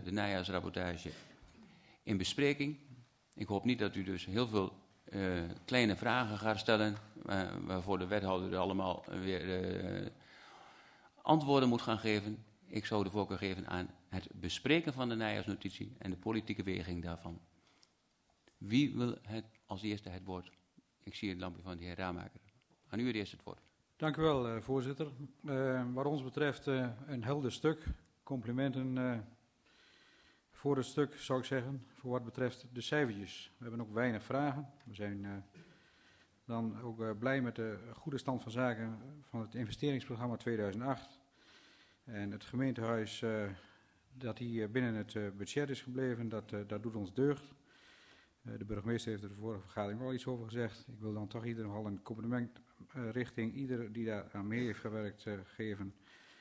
de najaarsrapportage in bespreking. Ik hoop niet dat u dus heel veel kleine vragen gaat stellen, waarvoor de wethouder allemaal weer antwoorden moet gaan geven. Ik zou de voorkeur geven aan het bespreken van de najaarsnotitie en de politieke weging daarvan. Wie wil als eerste het woord? Ik zie het lampje van de heer Ramaker. Aan u het eerst het woord. Dank u wel, voorzitter. Wat ons betreft een helder stuk. Complimenten voor het stuk, zou ik zeggen, voor wat betreft de cijfertjes. We hebben ook weinig vragen. We zijn dan ook blij met de goede stand van zaken van het investeringsprogramma 2008. En het gemeentehuis, dat hier binnen het budget is gebleven, dat doet ons deugd. De burgemeester heeft er de vorige vergadering wel iets over gezegd. Ik wil dan toch ieder nogal een compliment richting ieder die daar aan mee heeft gewerkt geven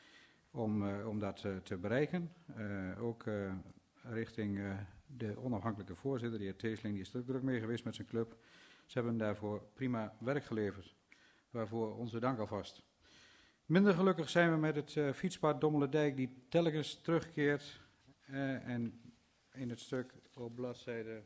om dat te bereiken. Ook richting de onafhankelijke voorzitter, de heer Teesling, die is er druk mee geweest met zijn club. Ze hebben daarvoor prima werk geleverd, waarvoor onze dank alvast. Minder gelukkig zijn we met het fietspad Dommelendijk, die telkens terugkeert en in het stuk op bladzijde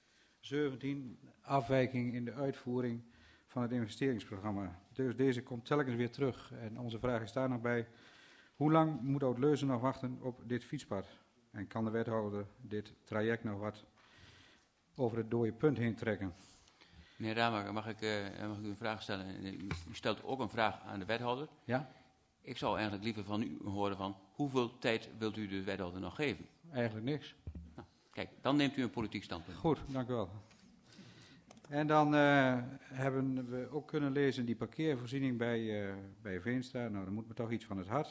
17, afwijking in de uitvoering van het investeringsprogramma. Dus deze komt telkens weer terug. En onze vraag is daar nog bij: hoe lang moet Oud-Leusden nog wachten op dit fietspad? En kan de wethouder dit traject nog wat over het dode punt heen trekken? Meneer Ramaker, mag ik u een vraag stellen? U stelt ook een vraag aan de wethouder. Ja? Ik zou eigenlijk liever van u horen van hoeveel tijd wilt u de wethouder nog geven? Eigenlijk niks. Kijk, dan neemt u een politiek standpunt. Goed, dank u wel. En dan hebben we ook kunnen lezen die parkeervoorziening bij Veenstra. Nou, dan moet me toch iets van het hart.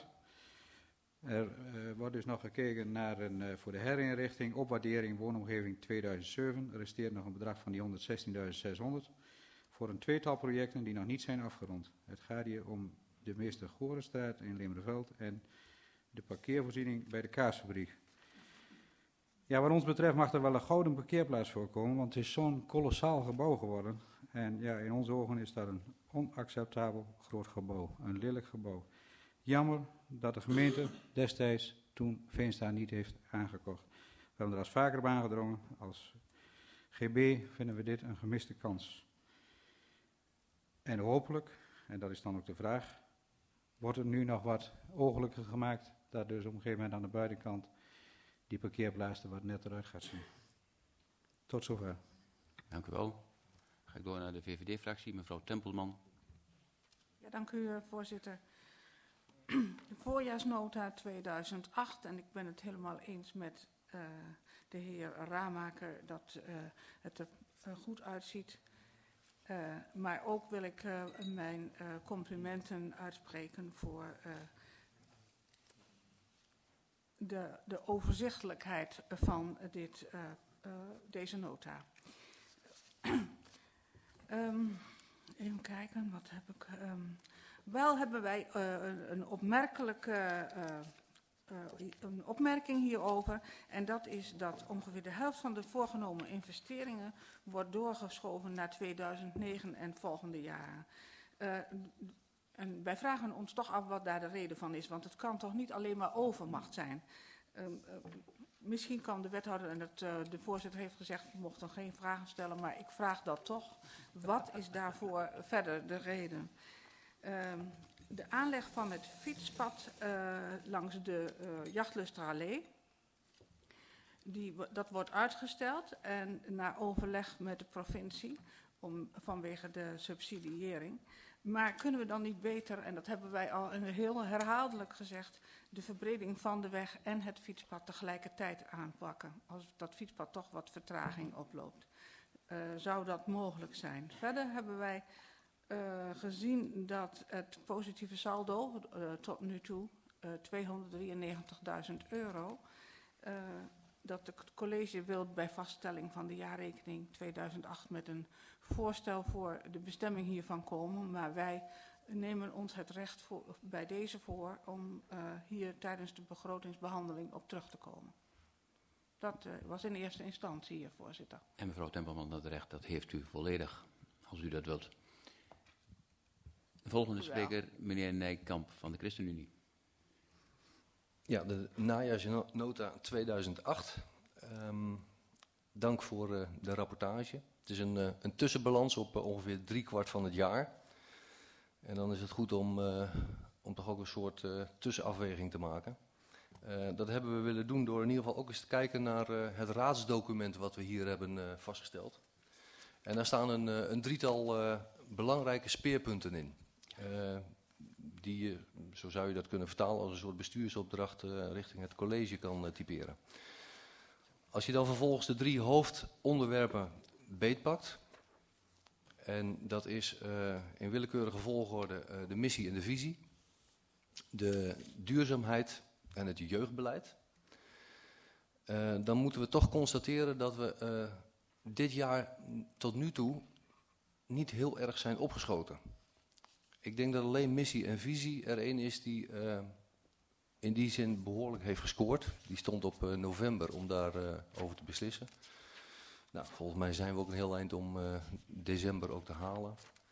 Er wordt dus nog gekeken naar voor de herinrichting, opwaardering, woonomgeving 2007. Er resteert nog een bedrag van die 116.600 voor een tweetal projecten die nog niet zijn afgerond. Het gaat hier om de Meester Gorenstraat in Leemderveld en de parkeervoorziening bij de kaasfabriek. Ja, wat ons betreft mag er wel een gouden parkeerplaats voorkomen, want het is zo'n kolossaal gebouw geworden. En ja, in onze ogen is dat een onacceptabel groot gebouw, een lelijk gebouw. Jammer dat de gemeente destijds toen Veenstra niet heeft aangekocht. We hebben er als vaker op aangedrongen. Als GB vinden we dit een gemiste kans. En hopelijk, en dat is dan ook de vraag, wordt het nu nog wat ogelijker gemaakt, dat dus op een gegeven moment aan de buitenkant die parkeerplaats er wat netter uit gaat zien. Tot zover. Dank u wel. Ga ik door naar de VVD-fractie, mevrouw Tempelman. Ja, dank u, voorzitter. De voorjaarsnota 2008, en ik ben het helemaal eens met de heer Ramaker dat het er goed uitziet. Maar ook wil ik mijn complimenten uitspreken voor de overzichtelijkheid van deze nota. Even kijken, wat heb ik... Wel hebben wij een opmerking hierover. En dat is dat ongeveer de helft van de voorgenomen investeringen wordt doorgeschoven naar 2009 en volgende jaren. En wij vragen ons toch af wat daar de reden van is. Want het kan toch niet alleen maar overmacht zijn. Misschien kan de wethouder, en de voorzitter heeft gezegd, we mochten geen vragen stellen, maar ik vraag dat toch. Wat is daarvoor verder de reden? De aanleg van het fietspad langs de Jachtlustrallee, dat wordt uitgesteld en na overleg met de provincie vanwege de subsidiëring. Maar kunnen we dan niet beter, en dat hebben wij al heel herhaaldelijk gezegd, de verbreding van de weg en het fietspad tegelijkertijd aanpakken, als dat fietspad toch wat vertraging oploopt? Zou dat mogelijk zijn? Verder hebben wij gezien dat het positieve saldo tot nu toe, €293.000, dat het college wil bij vaststelling van de jaarrekening 2008 met een voorstel voor de bestemming hiervan komen. Maar wij nemen ons het recht bij deze voor om hier tijdens de begrotingsbehandeling op terug te komen. Dat was in eerste instantie, voorzitter. En mevrouw Tempelman, dat recht dat heeft u volledig, als u dat wilt. De volgende spreker, meneer Nijkamp van de ChristenUnie. Ja, de najaarsnota 2008. Dank voor de rapportage. Het is een tussenbalans op ongeveer 3/4 van het jaar. En dan is het goed om toch ook een soort tussenafweging te maken. Dat hebben we willen doen door in ieder geval ook eens te kijken naar het raadsdocument wat we hier hebben vastgesteld. En daar staan een drietal belangrijke speerpunten in. Die je, zo zou je dat kunnen vertalen, als een soort bestuursopdracht richting het college kan typeren. Als je dan vervolgens de 3 hoofdonderwerpen beetpakt, en dat is in willekeurige volgorde de missie en de visie, de duurzaamheid en het jeugdbeleid, dan moeten we toch constateren dat we dit jaar tot nu toe niet heel erg zijn opgeschoten. Ik denk dat alleen missie en visie er één is die in die zin behoorlijk heeft gescoord. Die stond op november om daarover te beslissen. Nou, volgens mij zijn we ook een heel eind om december ook te halen.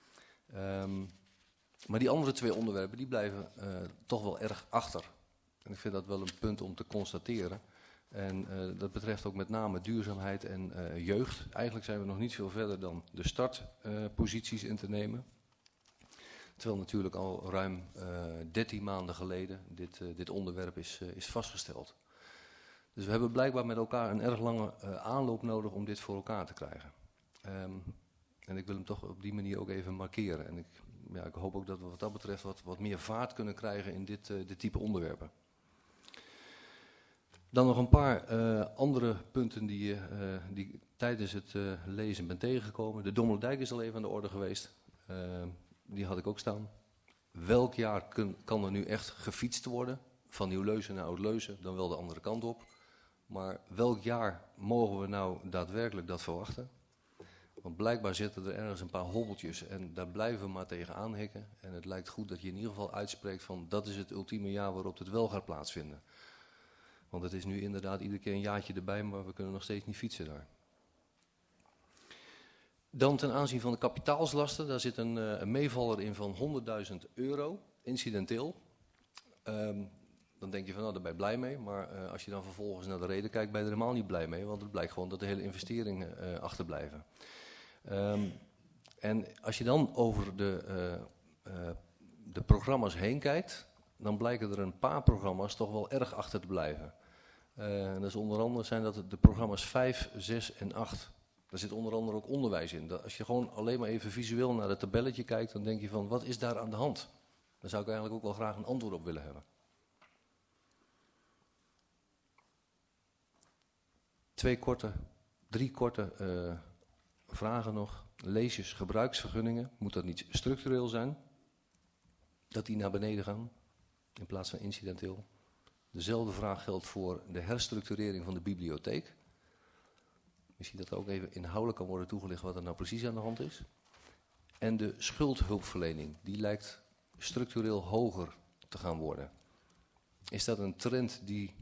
Maar die andere 2 onderwerpen die blijven toch wel erg achter. En ik vind dat wel een punt om te constateren. En dat betreft ook met name duurzaamheid en jeugd. Eigenlijk zijn we nog niet veel verder dan de startposities in te nemen. Terwijl natuurlijk al ruim 13 maanden geleden dit onderwerp is vastgesteld. Dus we hebben blijkbaar met elkaar een erg lange aanloop nodig om dit voor elkaar te krijgen. En ik wil hem toch op die manier ook even markeren. En ik hoop ook dat we wat dat betreft wat meer vaart kunnen krijgen in dit type onderwerpen. Dan nog een paar andere punten die ik tijdens het lezen ben tegengekomen. De Dommeldijk is al even aan de orde geweest. Die had ik ook staan. Welk jaar kan er nu echt gefietst worden? Van Nieuw-Leusen naar Oud-Leusen, dan wel de andere kant op. Maar welk jaar mogen we nou daadwerkelijk dat verwachten? Want blijkbaar zitten er ergens een paar hobbeltjes en daar blijven we maar tegen aanhikken. En het lijkt goed dat je in ieder geval uitspreekt van dat is het ultieme jaar waarop het wel gaat plaatsvinden. Want het is nu inderdaad iedere keer een jaartje erbij, maar we kunnen nog steeds niet fietsen daar. Dan ten aanzien van de kapitaalslasten, daar zit een meevaller in van €100.000, incidenteel. Dan denk je van, nou, daar ben je blij mee. Maar als je dan vervolgens naar de reden kijkt, ben je er helemaal niet blij mee. Want het blijkt gewoon dat de hele investeringen achterblijven. En als je dan over de programma's heen kijkt, dan blijken er een paar programma's toch wel erg achter te blijven. En dat is onder andere zijn dat de programma's 5, 6 en 8. Daar zit onder andere ook onderwijs in. Als je gewoon alleen maar even visueel naar het tabelletje kijkt, dan denk je van, wat is daar aan de hand? Daar zou ik eigenlijk ook wel graag een antwoord op willen hebben. 3 korte vragen nog. Leesjes, gebruiksvergunningen. Moet dat niet structureel zijn? Dat die naar beneden gaan, in plaats van incidenteel. Dezelfde vraag geldt voor de herstructurering van de bibliotheek. Misschien dat er ook even inhoudelijk kan worden toegelicht wat er nou precies aan de hand is. En de schuldhulpverlening, die lijkt structureel hoger te gaan worden. Is dat een trend die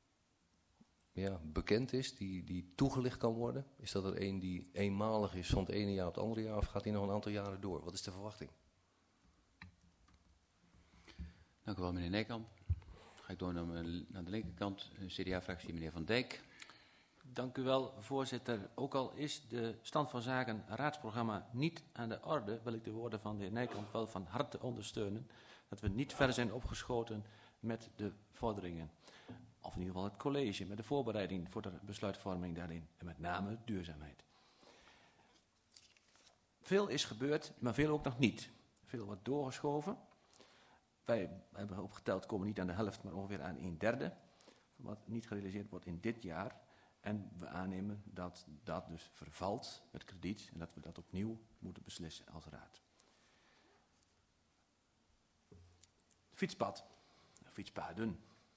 bekend is, die toegelicht kan worden? Is dat er een die eenmalig is van het ene jaar op het andere jaar, of gaat die nog een aantal jaren door? Wat is de verwachting? Dank u wel, meneer Nijkamp. Dan ga ik door naar de linkerkant, CDA-fractie, meneer Van Dijk. Dank u wel, voorzitter. Ook al is de stand van zaken raadsprogramma niet aan de orde, wil ik de woorden van de heer Nijkamp wel van harte ondersteunen. Dat we niet ver zijn opgeschoten met de vorderingen. Of in ieder geval het college, met de voorbereiding voor de besluitvorming daarin. En met name duurzaamheid. Veel is gebeurd, maar veel ook nog niet. Veel wordt doorgeschoven. Wij hebben opgeteld, komen niet aan de helft, maar ongeveer aan 1/3. Wat niet gerealiseerd wordt in dit jaar. En we aannemen dat dat dus vervalt met krediet en dat we dat opnieuw moeten beslissen als raad. Fietspad, fietspaden.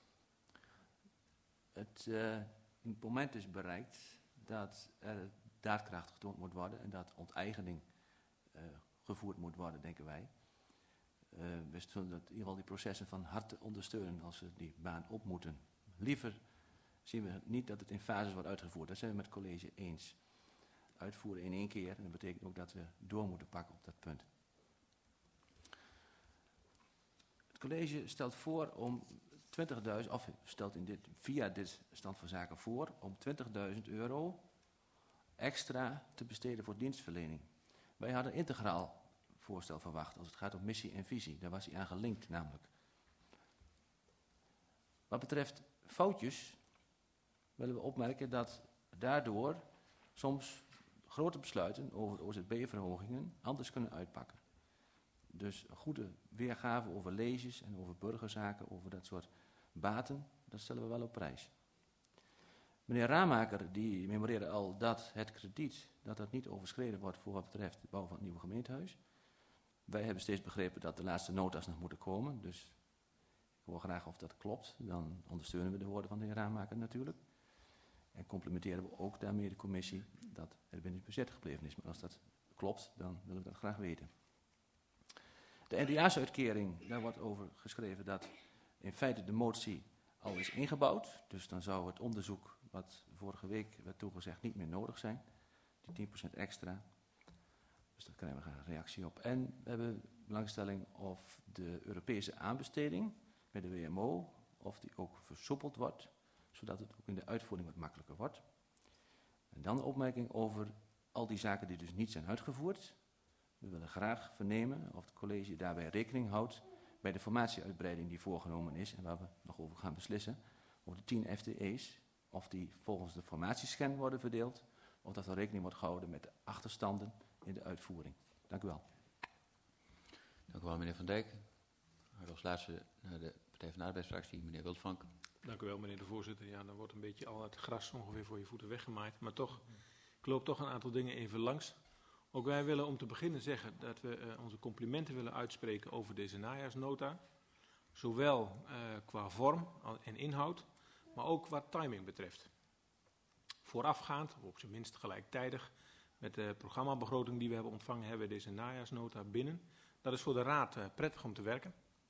Het moment is bereikt dat er daadkracht getoond moet worden en dat onteigening gevoerd moet worden, denken wij. We zullen dat in ieder geval die processen van harte ondersteunen als ze die baan op moeten. Liever zien we niet dat het in fases wordt uitgevoerd. Dat zijn we met het college eens. Uitvoeren in 1 keer, en dat betekent ook dat we door moeten pakken op dat punt. Het college stelt voor om 20.000, of stelt via dit stand van zaken voor om €20.000 extra te besteden voor dienstverlening. Wij hadden een integraal voorstel verwacht als het gaat om missie en visie. Daar was hij aan gelinkt namelijk. Wat betreft foutjes willen we opmerken dat daardoor soms grote besluiten over OZB-verhogingen anders kunnen uitpakken. Dus een goede weergave over leges en over burgerzaken, over dat soort baten, dat stellen we wel op prijs. Meneer Ramaker die memoreerde al dat het krediet dat niet overschreden wordt voor wat betreft de bouw van het nieuwe gemeentehuis. Wij hebben steeds begrepen dat de laatste nota's nog moeten komen, dus ik hoor graag of dat klopt. Dan ondersteunen we de woorden van de heer Ramaker natuurlijk. En complimenteren we ook daarmee de commissie dat er binnen het budget gebleven is. Maar als dat klopt, dan willen we dat graag weten. De NDA-uitkering, daar wordt over geschreven dat in feite de motie al is ingebouwd. Dus dan zou het onderzoek wat vorige week werd toegezegd niet meer nodig zijn. Die 10% extra. Dus daar krijgen we graag een reactie op. En we hebben belangstelling of de Europese aanbesteding bij de WMO, of die ook versoepeld wordt, zodat het ook in de uitvoering wat makkelijker wordt. En dan een opmerking over al die zaken die dus niet zijn uitgevoerd. We willen graag vernemen of het college daarbij rekening houdt bij de formatieuitbreiding die voorgenomen is en waar we nog over gaan beslissen, over de 10 FTE's, of die volgens de formatiescan worden verdeeld, of dat er rekening wordt gehouden met de achterstanden in de uitvoering. Dank u wel. Dank u wel, meneer Van Dijk. Als laatste naar de Partij van de Arbeidsfractie, meneer Wildvank. Dank u wel, meneer de voorzitter. Ja, dan wordt een beetje al het gras ongeveer voor je voeten weggemaaid. Maar toch, ik loop toch een aantal dingen even langs. Ook wij willen om te beginnen zeggen dat we onze complimenten willen uitspreken over deze najaarsnota. Zowel qua vorm en inhoud, maar ook wat timing betreft. Voorafgaand, of op zijn minst gelijktijdig, met de programmabegroting die we hebben ontvangen, hebben we deze najaarsnota binnen. Dat is voor de Raad prettig om te werken.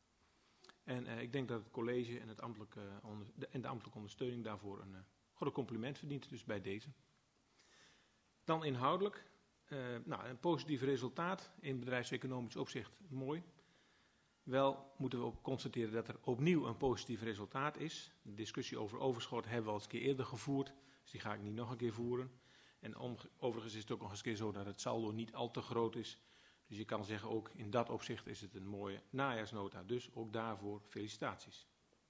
En ik denk dat het college en, de ambtelijke ondersteuning daarvoor een groot compliment verdient, dus bij deze. Dan inhoudelijk. Een positief resultaat in bedrijfseconomisch opzicht, mooi. Wel moeten we ook constateren dat er opnieuw een positief resultaat is. De discussie over overschot hebben we al eens een keer eerder gevoerd, dus die ga ik niet nog een keer voeren. En overigens is het ook nog eens een keer zo dat het saldo niet al te groot is. Dus je kan zeggen ook in dat opzicht is het een mooie najaarsnota. Dus ook daarvoor felicitaties.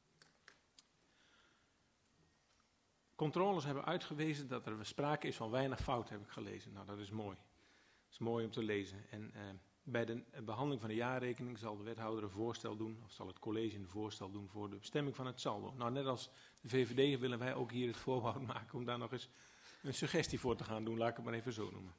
Controles hebben uitgewezen dat er sprake is van weinig fout, heb ik gelezen. Nou, dat is mooi. Dat is mooi om te lezen. En bij de behandeling van de jaarrekening zal de wethouder een voorstel doen, of zal het college een voorstel doen voor de bestemming van het saldo. Nou, net als de VVD willen wij ook hier het voorbehoud maken om daar nog eens een suggestie voor te gaan doen, laat ik het maar even zo noemen.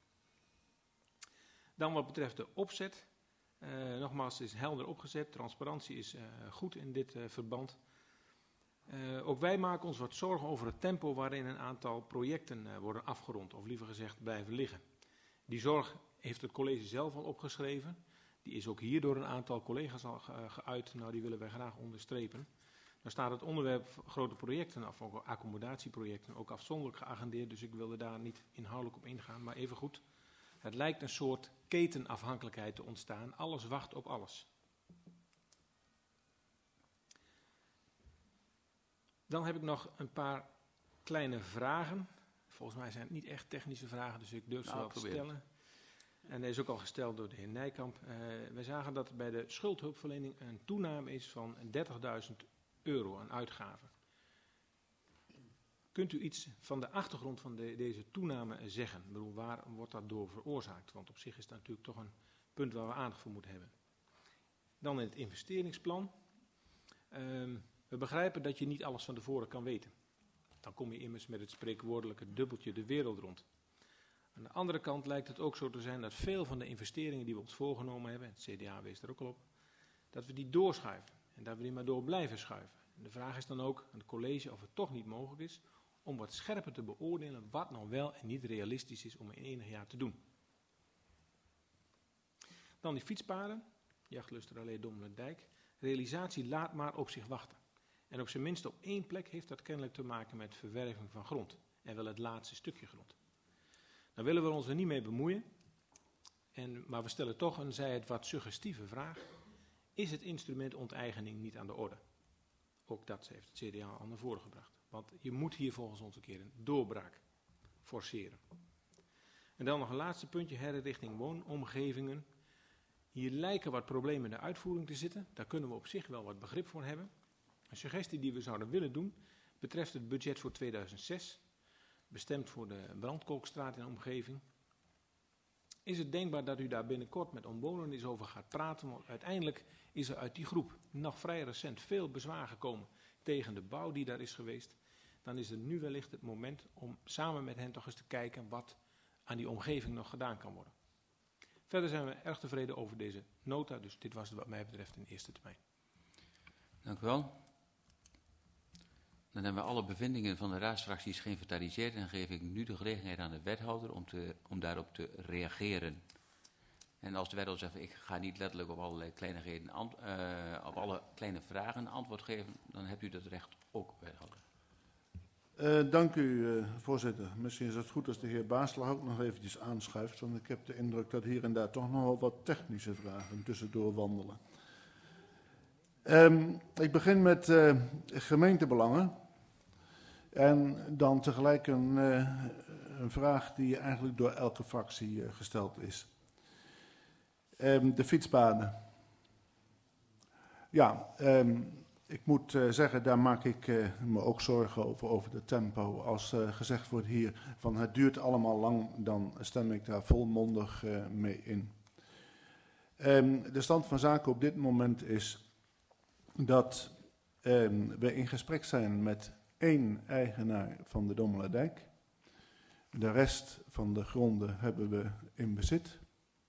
Dan wat betreft de opzet, nogmaals, het is helder opgezet, transparantie is goed in dit verband. Ook wij maken ons wat zorgen over het tempo waarin een aantal projecten worden afgerond, of liever gezegd blijven liggen. Die zorg heeft het college zelf al opgeschreven, die is ook hier door een aantal collega's al geuit, nou die willen wij graag onderstrepen. Dan staat het onderwerp grote projecten, of ook accommodatieprojecten, ook afzonderlijk geagendeerd, dus ik wilde daar niet inhoudelijk op ingaan, maar even goed. Het lijkt een soort ketenafhankelijkheid te ontstaan. Alles wacht op alles. Dan heb ik nog een paar kleine vragen. Volgens mij zijn het niet echt technische vragen, dus ik durf ze wel te stellen. En dat is ook al gesteld door de heer Nijkamp. Wij zagen dat er bij de schuldhulpverlening een toename is van €30.000 aan uitgaven. Kunt u iets van de achtergrond van deze toename zeggen? Ik bedoel, waar wordt dat door veroorzaakt? Want op zich is dat natuurlijk toch een punt waar we aandacht voor moeten hebben. Dan in het investeringsplan. We begrijpen dat je niet alles van tevoren kan weten. Dan kom je immers met het spreekwoordelijke dubbeltje de wereld rond. Aan de andere kant lijkt het ook zo te zijn dat veel van de investeringen die we ons voorgenomen hebben, het CDA wees er ook al op, dat we die doorschuiven en dat we die maar door blijven schuiven. En de vraag is dan ook aan het college of het toch niet mogelijk is om wat scherper te beoordelen wat nou wel en niet realistisch is om in enig jaar te doen. Dan die fietspaden, Jachtluster Allee Dommelendijk. Realisatie laat maar op zich wachten. En op zijn minst op één plek heeft dat kennelijk te maken met verwerving van grond. En wel het laatste stukje grond. Daar willen we ons er niet mee bemoeien. Maar we stellen toch een, zij het wat suggestieve vraag. Is het instrument onteigening niet aan de orde? ook dat heeft het CDA al naar voren gebracht. Want je moet hier volgens ons een keer een doorbraak forceren. En dan nog een laatste puntje, herinrichting woonomgevingen. Hier lijken wat problemen in de uitvoering te zitten. Daar kunnen we op zich wel wat begrip voor hebben. Een suggestie die we zouden willen doen betreft het budget voor 2006. Bestemd voor de Brandkolkstraat en omgeving. Is het denkbaar dat u daar binnenkort met omwonenden eens over gaat praten? Want uiteindelijk is er uit die groep nog vrij recent veel bezwaar gekomen tegen de bouw die daar is geweest. Dan is er nu wellicht het moment om samen met hen toch eens te kijken wat aan die omgeving nog gedaan kan worden. Verder zijn we erg tevreden over deze nota, dus dit was het wat mij betreft in eerste termijn. Dank u wel. Dan hebben we alle bevindingen van de raadsfracties geïnventariseerd en geef ik nu de gelegenheid aan de wethouder om daarop te reageren. En als de wethouder zegt, ik ga niet letterlijk op allerlei kleinigheden, op alle kleine vragen een antwoord geven, dan hebt u dat recht ook, wethouder. Dank u, voorzitter. Misschien is het goed als de heer Baasslag ook nog eventjes aanschuift, want ik heb de indruk dat hier en daar toch nog wel wat technische vragen tussendoor wandelen. Ik begin met gemeentebelangen en dan tegelijk een vraag die eigenlijk door elke fractie gesteld is. De fietspaden. Ja, ik moet zeggen, daar maak ik me ook zorgen over de tempo. Als gezegd wordt hier van het duurt allemaal lang, dan stem ik daar volmondig mee in. De stand van zaken op dit moment is dat we in gesprek zijn met 1 eigenaar van de Dommelerdijk. De rest van de gronden hebben we in bezit.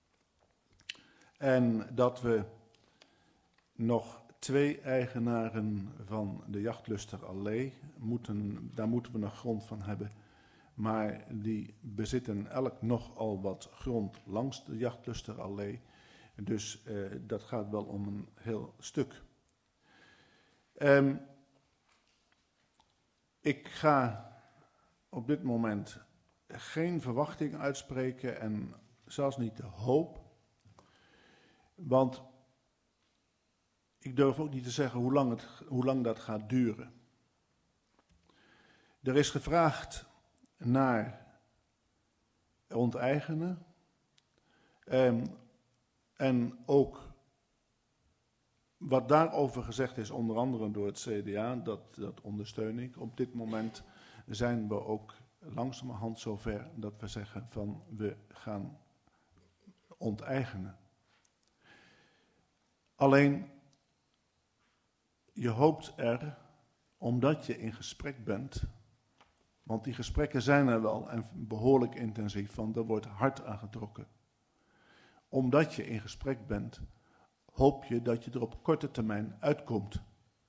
En dat we nog 2 eigenaren van de Jachtlusterallee, daar moeten we nog grond van hebben. Maar die bezitten elk nogal wat grond langs de Jachtlusterallee. Dus dat gaat wel om een heel stuk. Ik ga op dit moment geen verwachting uitspreken en zelfs niet de hoop. Want ik durf ook niet te zeggen hoe lang dat gaat duren. Er is gevraagd naar onteigenen. En ook wat daarover gezegd is, onder andere door het CDA, dat ondersteun ik. Op dit moment zijn we ook langzamerhand zover dat we zeggen van we gaan onteigenen. Alleen, je hoopt er, omdat je in gesprek bent, want die gesprekken zijn er wel en behoorlijk intensief, want er wordt hard aangetrokken. Omdat je in gesprek bent, hoop je dat je er op korte termijn uitkomt.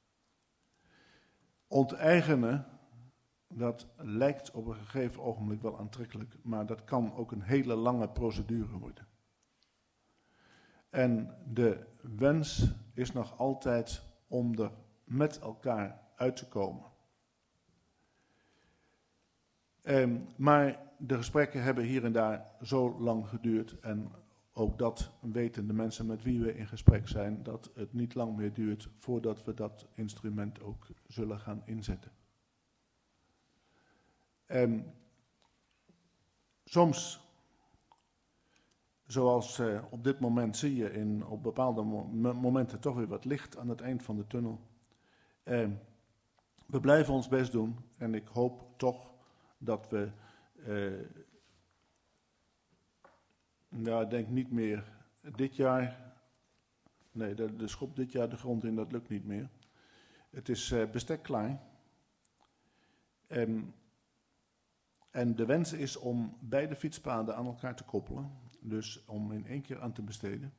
Onteigenen, dat lijkt op een gegeven ogenblik wel aantrekkelijk, maar dat kan ook een hele lange procedure worden. En de wens is nog altijd om er met elkaar uit te komen. Maar de gesprekken hebben hier en daar zo lang geduurd en ook dat weten de mensen met wie we in gesprek zijn, dat het niet lang meer duurt voordat we dat instrument ook zullen gaan inzetten. Soms, zoals op dit moment zie je op bepaalde momenten toch weer wat licht aan het eind van de tunnel. We blijven ons best doen en ik hoop toch dat we, ik denk niet meer dit jaar, nee, de schop dit jaar de grond in, dat lukt niet meer. Het is bestek klaar. En de wens is om beide fietspaden aan elkaar te koppelen, dus om in 1 keer aan te besteden.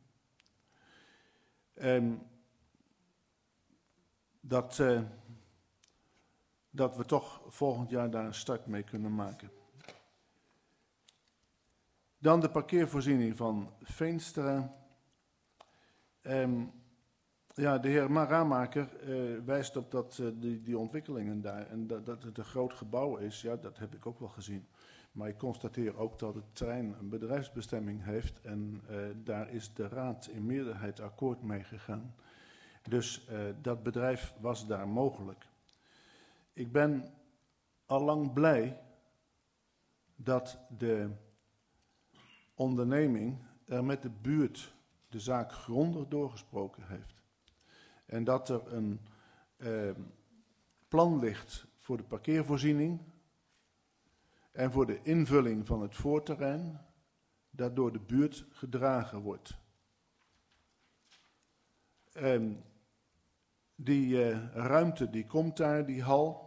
Dat we toch volgend jaar daar een start mee kunnen maken. Dan de parkeervoorziening van Veenstra. Ja, de heer Ramaker wijst op dat die ontwikkelingen daar en dat het een groot gebouw is. Ja, dat heb ik ook wel gezien. Maar ik constateer ook dat het terrein een bedrijfsbestemming heeft en daar is de raad in meerderheid akkoord mee gegaan. Dus dat bedrijf was daar mogelijk. Ik ben allang blij dat de onderneming er met de buurt de zaak grondig doorgesproken heeft. En dat er een plan ligt voor de parkeervoorziening en voor de invulling van het voorterrein, dat door de buurt gedragen wordt. Die ruimte die komt daar, die hal.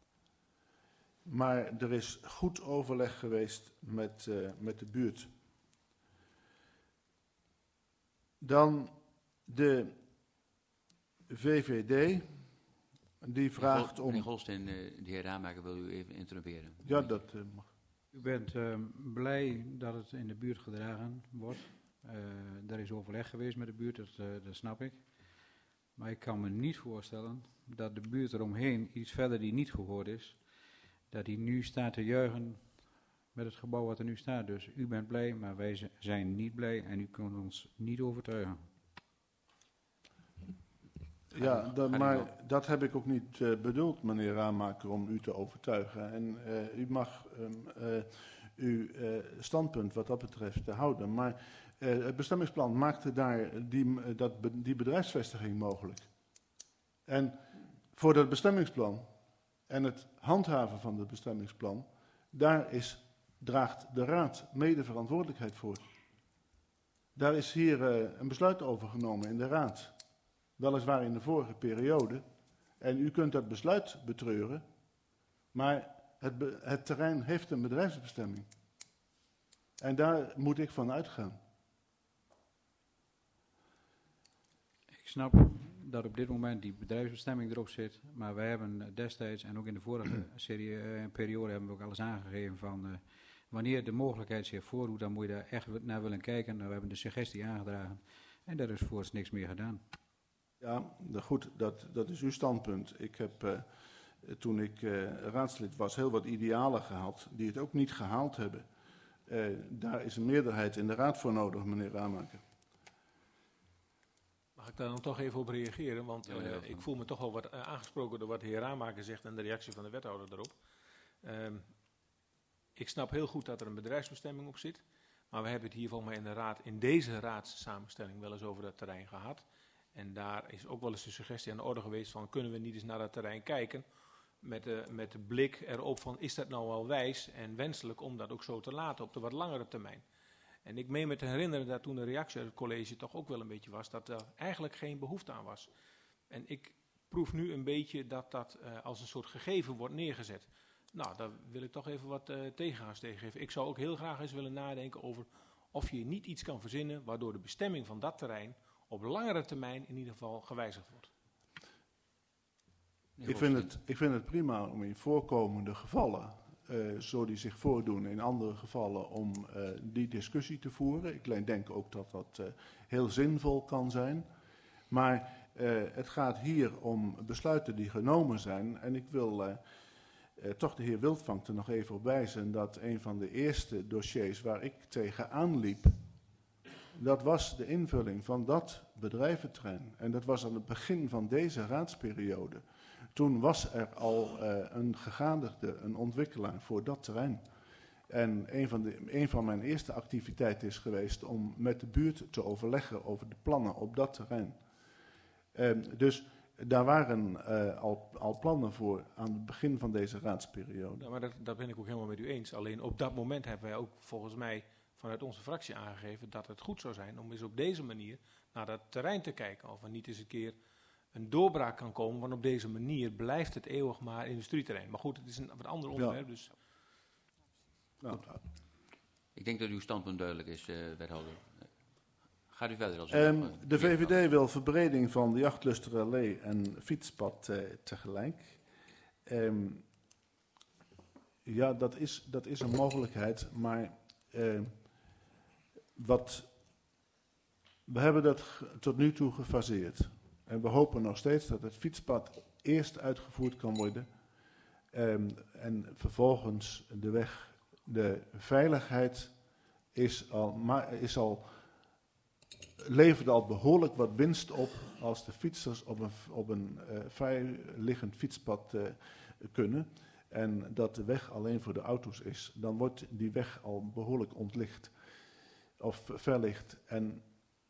Maar er is goed overleg geweest met de buurt. Dan de VVD, die vraagt om... Meneer Golsteen, de heer Ramaker wil u even interrumperen. Ja, dat mag. U bent blij dat het in de buurt gedragen wordt. Er is overleg geweest met de buurt, dat snap ik. Maar ik kan me niet voorstellen dat de buurt eromheen, iets verder die niet gehoord is, dat die nu staat te juichen met het gebouw wat er nu staat. Dus u bent blij, maar wij zijn niet blij en u kunt ons niet overtuigen. Ja, maar dat heb ik ook niet bedoeld, meneer Ramaker, om u te overtuigen. En u mag uw standpunt wat dat betreft houden. Maar het bestemmingsplan maakte daar die bedrijfsvestiging mogelijk. En voor dat bestemmingsplan en het handhaven van het bestemmingsplan, daar draagt de Raad mede verantwoordelijkheid voor. Daar is hier een besluit over genomen in de Raad. Weliswaar in de vorige periode. En u kunt dat besluit betreuren, maar het terrein heeft een bedrijfsbestemming. En daar moet ik van uitgaan. Ik snap dat op dit moment die bedrijfsbestemming erop zit, maar wij hebben destijds en ook in de vorige periode hebben we ook alles aangegeven van wanneer de mogelijkheid zich voordoet, dan moet je daar echt naar willen kijken. Nou, we hebben de suggestie aangedragen en daar is voorts niks meer gedaan. Ja, goed, dat is uw standpunt. Ik heb, toen ik raadslid was, heel wat idealen gehad die het ook niet gehaald hebben. Daar is een meerderheid in de Raad voor nodig, meneer Ramaker. Mag ik daar dan toch even op reageren? Want ik voel me toch wel wat aangesproken door wat de heer Ramaker zegt en de reactie van de wethouder daarop. Ik snap heel goed dat er een bedrijfsbestemming op zit. Maar we hebben het hier volgens mij in deze raadssamenstelling wel eens over dat terrein gehad. En daar is ook wel eens de suggestie aan de orde geweest van kunnen we niet eens naar dat terrein kijken met de blik erop van is dat nou wel wijs en wenselijk om dat ook zo te laten op de wat langere termijn. En ik meen me te herinneren dat toen de reactie uit het college toch ook wel een beetje was dat er eigenlijk geen behoefte aan was. En ik proef nu een beetje dat dat als een soort gegeven wordt neergezet. Nou, daar wil ik toch even wat tegengaans tegen geven. Ik zou ook heel graag eens willen nadenken over of je niet iets kan verzinnen waardoor de bestemming van dat terrein op langere termijn in ieder geval gewijzigd wordt. Ik vind het prima om in voorkomende gevallen, zo die zich voordoen in andere gevallen, om die discussie te voeren. Ik denk ook dat dat heel zinvol kan zijn. Maar het gaat hier om besluiten die genomen zijn. En ik wil toch de heer Wildvank er nog even op wijzen dat een van de eerste dossiers waar ik tegenaan liep, dat was de invulling van dat bedrijventerrein. En dat was aan het begin van deze raadsperiode. Toen was er al een gegadigde, een ontwikkelaar voor dat terrein. En een van mijn eerste activiteiten is geweest om met de buurt te overleggen over de plannen op dat terrein. Dus daar waren al plannen voor aan het begin van deze raadsperiode. Ja, maar dat ben ik ook helemaal met u eens. Alleen op dat moment hebben wij ook volgens mij vanuit onze fractie aangegeven dat het goed zou zijn om eens op deze manier naar dat terrein te kijken. Of er niet eens een keer een doorbraak kan komen, want op deze manier blijft het eeuwig maar industrieterrein. Maar goed, het is een wat ander onderwerp. Ja. Dus. Nou, ik denk dat uw standpunt duidelijk is, wethouder. Gaat u verder als de VVD wil verbreding van de Jachtlusterallee en fietspad tegelijk. Ja, dat is een mogelijkheid, maar we hebben dat tot nu toe gefaseerd. En we hopen nog steeds dat het fietspad eerst uitgevoerd kan worden. En vervolgens de weg. De veiligheid is al levert al behoorlijk wat winst op als de fietsers op een vrij liggend fietspad kunnen. En dat de weg alleen voor de auto's is. Dan wordt die weg al behoorlijk ontlicht of verlicht. En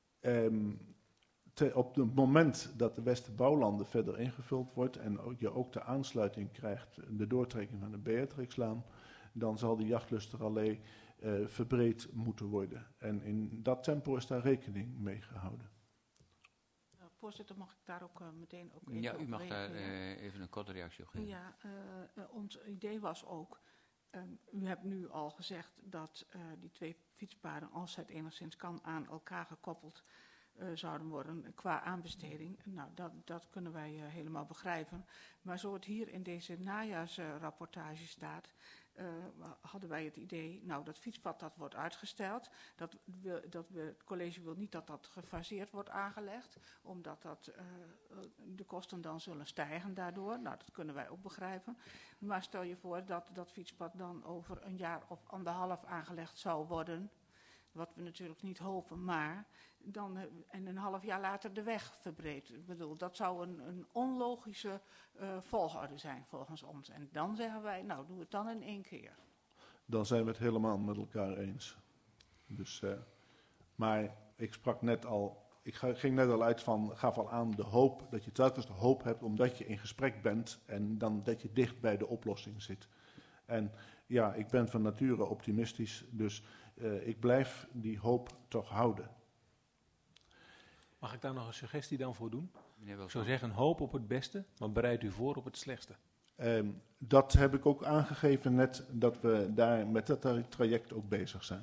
op het moment dat de Westerbouwlanden verder ingevuld wordt en je ook de aansluiting krijgt, de doortrekking van de Beatrixlaan, dan zal de Jachtlusterallee verbreed moeten worden. En in dat tempo is daar rekening mee gehouden. Voorzitter, mag ik daar ook meteen ook even Ja, u op mag daar reageren? even een korte reactie op geven. Ja, ons idee was ook, u hebt nu al gezegd dat die 2 fietspaden, als het enigszins kan, aan elkaar gekoppeld zouden worden qua aanbesteding. Nou, dat kunnen wij helemaal begrijpen. Maar zo het hier in deze najaarsrapportage staat, hadden wij het idee, nou, dat fietspad dat wordt uitgesteld. Het college wil niet dat dat gefaseerd wordt aangelegd, omdat de kosten dan zullen stijgen daardoor. Nou, dat kunnen wij ook begrijpen. Maar stel je voor dat dat fietspad dan over een jaar of 1,5 aangelegd zou worden, wat we natuurlijk niet hopen, maar dan en een half jaar later de weg verbreed. Ik bedoel, dat zou een onlogische volgorde zijn volgens ons. En dan zeggen wij, nou, doe het dan in 1 keer. Dan zijn we het helemaal met elkaar eens. Dus, maar ik sprak net al, ging net al uit van, gaf al aan de hoop, dat je telkens de hoop hebt omdat je in gesprek bent en dan dat je dicht bij de oplossing zit. En ja, ik ben van nature optimistisch, dus ik blijf die hoop toch houden. Mag ik daar nog een suggestie dan voor doen? Meneer Ik zou zeggen, hoop op het beste, maar bereid u voor op het slechtste. Dat heb ik ook aangegeven net, dat we daar met dat traject ook bezig zijn.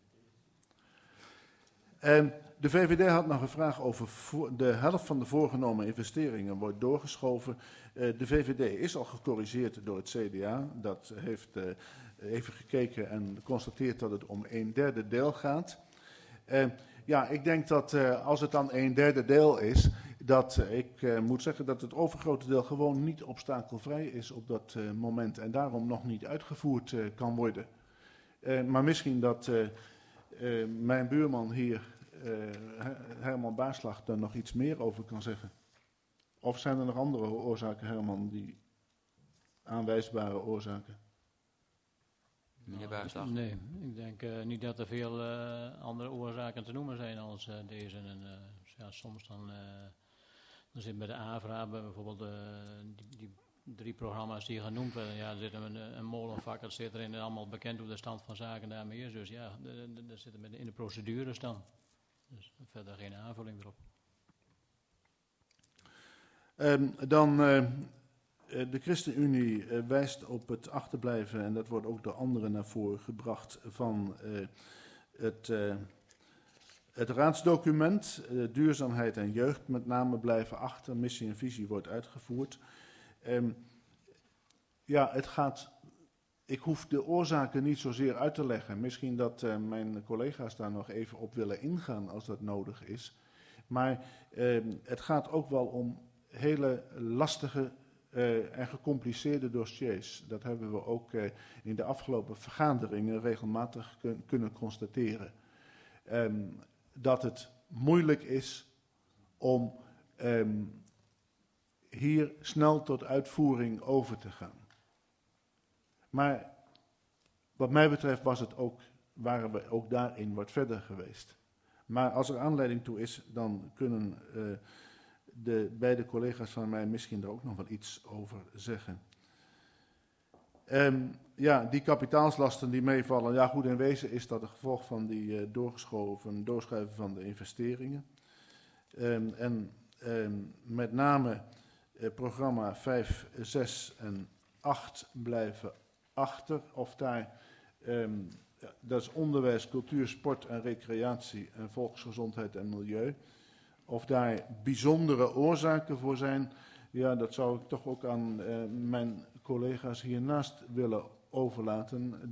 De VVD had nog een vraag over de helft van de voorgenomen investeringen wordt doorgeschoven. De VVD is al gecorrigeerd door het CDA. Dat heeft even gekeken en constateert dat het om 1/3 deel gaat. Ja, ik denk dat als het dan 1/3 deel is, dat ik moet zeggen dat het overgrote deel gewoon niet obstakelvrij is op dat moment en daarom nog niet uitgevoerd kan worden. Maar misschien dat mijn buurman hier, Herman Baarslag, daar nog iets meer over kan zeggen. Of zijn er nog andere oorzaken, Herman, die aanwijsbare oorzaken? Meneer Baarslag? Nee, ik denk niet dat er veel andere oorzaken te noemen zijn als deze. En, ja, soms dan zit bij de AVRA bijvoorbeeld die 3 programma's die genoemd werden. Ja, er zit een molenvak, dat zit erin en allemaal bekend hoe de stand van zaken daarmee is. Dus ja, dat zit in de procedures dan. Dus verder geen aanvulling erop. De ChristenUnie wijst op het achterblijven, en dat wordt ook door anderen naar voren gebracht, van het raadsdocument. Duurzaamheid en jeugd met name blijven achter, missie en visie wordt uitgevoerd. Ja, ik hoef de oorzaken niet zozeer uit te leggen. Misschien dat mijn collega's daar nog even op willen ingaan als dat nodig is. Maar het gaat ook wel om hele lastige en gecompliceerde dossiers. Dat hebben we ook in de afgelopen vergaderingen regelmatig kunnen constateren. Dat het moeilijk is om hier snel tot uitvoering over te gaan. Maar wat mij betreft waren we ook daarin wat verder geweest. Maar als er aanleiding toe is, dan kunnen de beide collega's van mij misschien daar ook nog wel iets over zeggen. Ja, die kapitaalslasten die meevallen, ja goed, in wezen is dat een gevolg van die doorschuiven van de investeringen. Met name programma 5, 6 en 8 blijven achter. Of daar, dat is onderwijs, cultuur, sport en recreatie en volksgezondheid en milieu. Of daar bijzondere oorzaken voor zijn, ja, dat zou ik toch ook aan mijn collega's hiernaast willen overlaten,